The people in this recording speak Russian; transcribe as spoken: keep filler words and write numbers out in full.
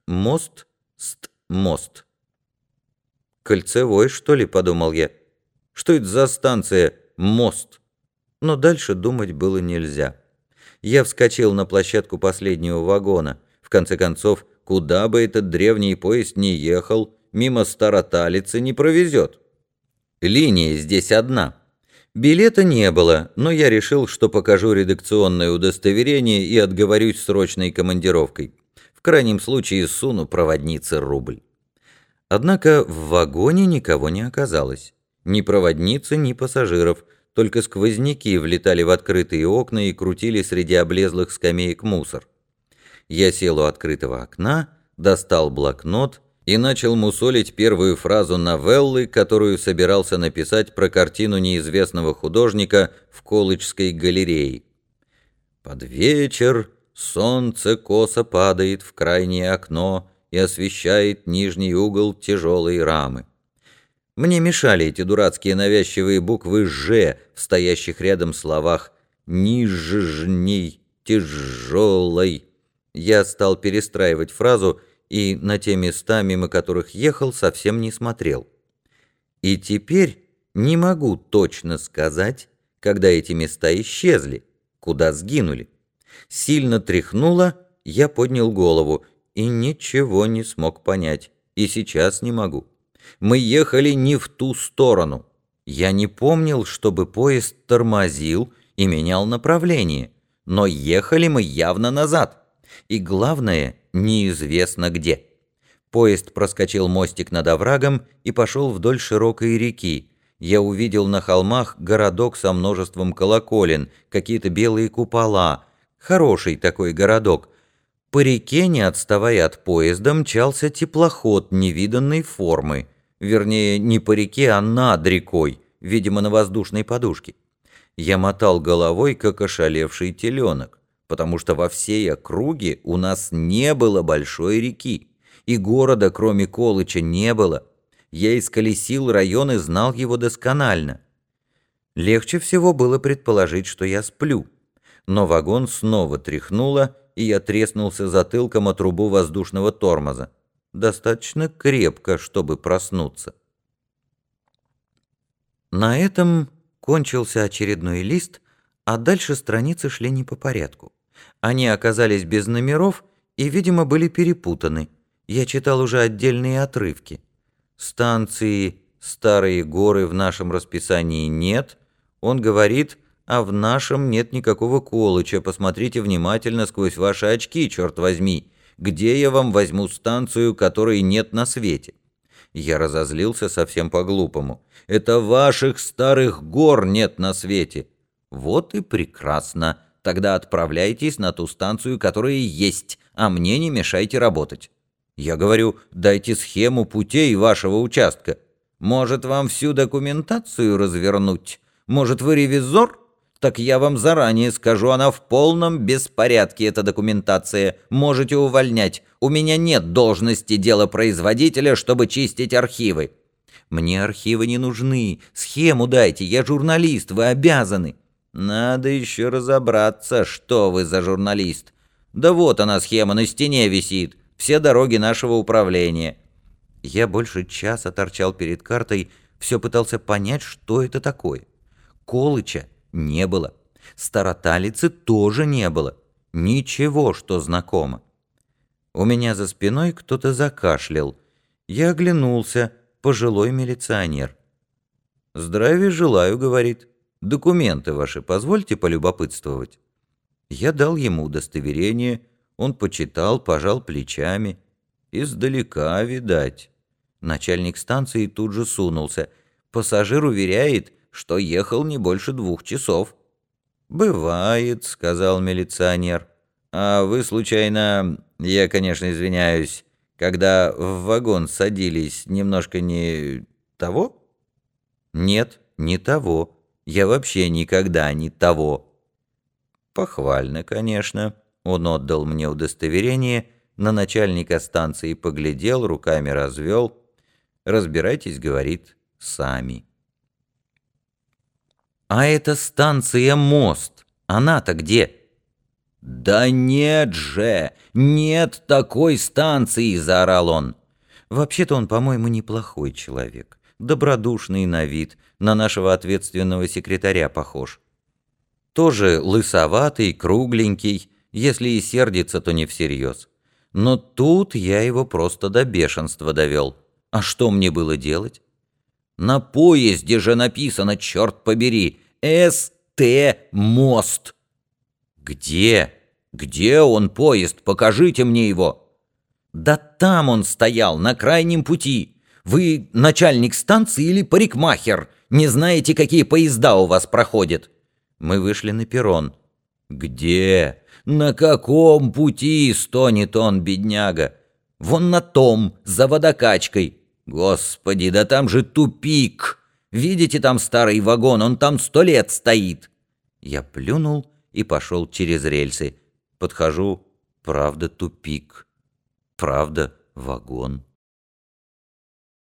Мост, ст, мост. «Кольцевой, что ли?» — подумал я. «Что это за станция «Мост»?» Но дальше думать было нельзя. Я вскочил на площадку последнего вагона. В конце концов, куда бы этот древний поезд ни ехал, мимо Староталицы не провезет. Линия здесь одна. Билета не было, но я решил, что покажу редакционное удостоверение и отговорюсь срочной командировкой. В крайнем случае суну проводнице рубль. Однако в вагоне никого не оказалось. Ни проводницы, ни пассажиров. Только сквозняки влетали в открытые окна и крутили среди облезлых скамеек мусор. Я сел у открытого окна, достал блокнот и начал мусолить первую фразу новеллы, которую собирался написать про картину неизвестного художника в Колледжской галерее. «Под вечер солнце косо падает в крайнее окно и освещает нижний угол тяжелой рамы». Мне мешали эти дурацкие навязчивые буквы «Ж» в стоящих рядом словах «нижней», «тяжелой». Я стал перестраивать фразу и на те места, мимо которых ехал, совсем не смотрел. И теперь не могу точно сказать, когда эти места исчезли, куда сгинули. Сильно тряхнуло, я поднял голову и ничего не смог понять, и сейчас не могу. Мы ехали не в ту сторону. Я не помнил, чтобы поезд тормозил и менял направление, но ехали мы явно назад. И главное, неизвестно где. Поезд проскочил мостик над оврагом и пошел вдоль широкой реки. Я увидел на холмах городок со множеством колоколен, какие-то белые купола. Хороший такой городок. По реке, не отставая от поезда, мчался теплоход невиданной формы. Вернее, не по реке, а над рекой, видимо, на воздушной подушке. Я мотал головой, как ошалевший теленок, потому что во всей округе у нас не было большой реки, и города, кроме Колыча, не было. Я исколесил район и знал его досконально. Легче всего было предположить, что я сплю, но вагон снова тряхнуло, и я треснулся затылком о трубу воздушного тормоза. Достаточно крепко, чтобы проснуться. На этом кончился очередной лист, а дальше страницы шли не по порядку. Они оказались без номеров и, видимо, были перепутаны. Я читал уже отдельные отрывки. Станции «Старые горы» в нашем расписании нет. Он говорит, а в нашем нет никакого Колыча. Посмотрите внимательно сквозь ваши очки, черт возьми. Где я вам возьму станцию, которой нет на свете? Я разозлился совсем по-глупому. Это ваших старых гор нет на свете. Вот и прекрасно. Тогда отправляйтесь на ту станцию, которая есть, а мне не мешайте работать. Я говорю, дайте схему путей вашего участка. Может, вам всю документацию развернуть? Может, вы ревизор? Так я вам заранее скажу, она в полном беспорядке, эта документация. Можете увольнять. У меня нет должности делопроизводителя, чтобы чистить архивы. Мне архивы не нужны. Схему дайте, я журналист, вы обязаны. Надо еще разобраться, что вы за журналист. Да вот она, схема, на стене висит. Все дороги нашего управления. Я больше часа торчал перед картой, все пытался понять, что это такое. Колыча не было. Староталицы тоже не было. Ничего, что знакомо. У меня за спиной кто-то закашлял. Я оглянулся. Пожилой милиционер. «Здравия желаю», — говорит. «Документы ваши позвольте полюбопытствовать». Я дал ему удостоверение. Он почитал, пожал плечами. Издалека, видать. Начальник станции тут же сунулся. Пассажир уверяет, что ехал не больше двух часов. «Бывает», — сказал милиционер. «А вы, случайно, я, конечно, извиняюсь, когда в вагон садились, немножко не того?» «Нет, не того. Я вообще никогда не того». «Похвально, конечно». Он отдал мне удостоверение, на начальника станции поглядел, руками развел. «Разбирайтесь, — говорит, — сами». «А эта станция «Мост», она-то где?» «Да нет же! Нет такой станции!» — заорал он. Вообще-то он, по-моему, неплохой человек, добродушный на вид, на нашего ответственного секретаря похож. Тоже лысоватый, кругленький, если и сердится, то не всерьез. Но тут я его просто до бешенства довел. А что мне было делать? На поезде же написано, черт побери, С Т мост. Где? Где он, поезд? Покажите мне его. Да там он стоял, на крайнем пути. Вы начальник станции или парикмахер? Не знаете, какие поезда у вас проходят? Мы вышли на перрон. Где? На каком пути? Стонет он, бедняга. Вон на том, за водокачкой. Господи, да там же тупик. Видите там старый вагон, он там сто лет стоит. Я плюнул и пошел через рельсы. Подхожу, правда, тупик. Правда, вагон.